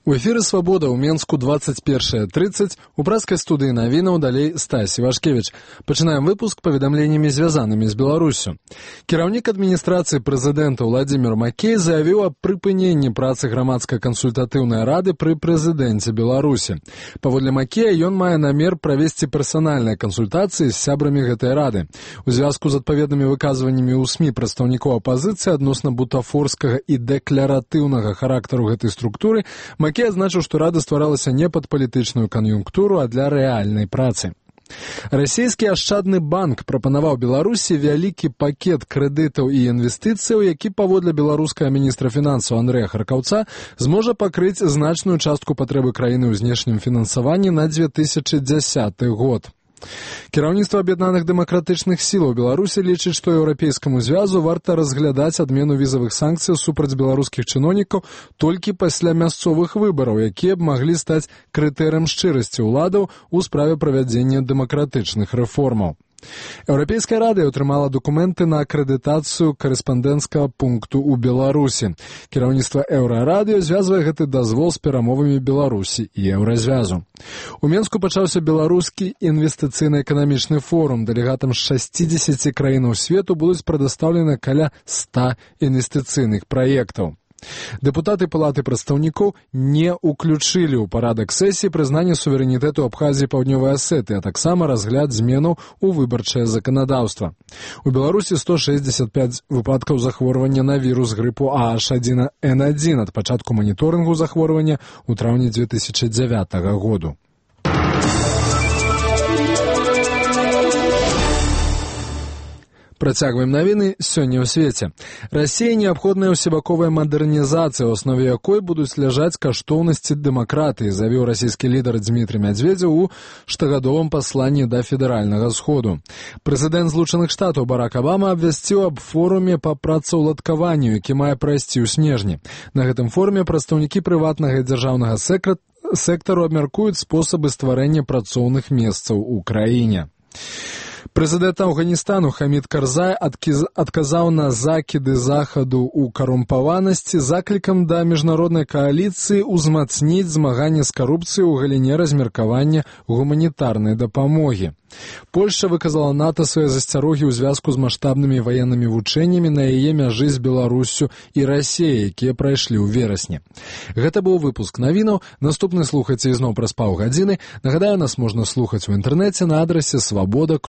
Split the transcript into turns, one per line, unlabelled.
У эфіры «Свабода» ў Менску 21:30. У праскай студыі навінаў далей Стась Івашкевіч. Пачынаем выпуск паведамленнямі, звязанымі з Беларусю. Кіраўнік адміністрацыі прэзідэнта Владзімір Макей заявіў аб прыпыненні працы грамадскай кансультатыўнай рады пры прэзідэнце Беларусі. Паводле Макея, ён мае намер правесці персанальныя кансультацыі з сябрамі гэтай рады. У звязку з адпаведнымі выказваннямі ў СМІ прадстаўнікоў апазіцыі адносна бутафорскага і дэкларатыўнага характару гэтай структуры, Макей адзначыў, што рада стваралася не пад палітычную кан'юнктуру, а для рэальнай працы. Расійскі ашчадны банк прапанаваў Беларусі вялікі пакет крэдытаў і інвестыцыяў, які, паводле беларускага міністра фінансаў Андрэя Харкаўца, зможа пакрыць значную частку патрэбы краіны ў знешнім фінансаванні на 2010 год. Кіраўніцтва аб'яднаных дэмакратычных сілаў Беларусі лічыць, што еўрапейскаму звязу варта разглядаць адмену візавых санкцый супраць беларускіх чыноўнікаў толькі пасля мясцовых выбараў, якія б маглі стаць крытэрыем шчырасці ўладаў у справе правядзення дэмакратычных рэформаў. Еўрапейская рада атрымала дакументы на акрэдытацыю карэспандэнцкага пункту ў Беларусі. Кіраўніцтва Еўрарадыё звязвае гэты дазвол з перамовамі Беларусі і Еўразвязу. У Менску пачаўся беларускі інвестыцыйна-эканамічны форум. Дэлегатам з 60 краінаў свету будуць прадастаўлены каля 100 інвестыцыйных праектаў. Дэпутаты палаты прадстаўнікоў не ўключылі ў парадак сесіі прызнанне суверэнітэту Абхазіі і Паўднёвай Асеты, а таксама разгляд зменаў у выбарчае заканадаўства. У Беларусі 165 выпадкаў захворвання на вірус грыпу H1N1 ад пачатку маніторынгу захворвання ў траўні 2009 году. Працягваем навіны сёння ў свеце. Расіі неабходная ўсебаковая мадэрнізацыя, у аснове якой будуць ляжаць каштоўнасці дэмакратыі, заявіў расійскі лідар Дмітрий Медведзеў у штогадовым пасланні да федэральнага сходу. Прэзідэнт Злучаных Штатаў Барак Абама абвясціў аб форуме па працаўладкаванню, які мае прайсці ў снежні. На гэтым форуме прадстаўнікі прыватнага і дзяржаўнага сектару абмяркуюць спосабы стварэння працоўных месцаў у краіне. Прэзідэнт Афганістану Хамід Карзай адказаў на закіды захаду ў карумпаванасці заклікам да міжнароднай кааліцыі ўзмацніць змаганне з карупцыяй у галіне размеркавання гуманітарнай дапамогі. Польшча выказала НАТО свае засцярогі ў звязку з маштабнымі ваеннымі вучэннямі на яе мяжы з Беларуссю і Расіяй, якія прайшлі ў верасні. Гэта быў выпуск навінаў. Наступны слухайце ізноў праз паўгадзіны. Нагадаю, нас можна слухаць у інтэрнэце на адрасе swaboda.org.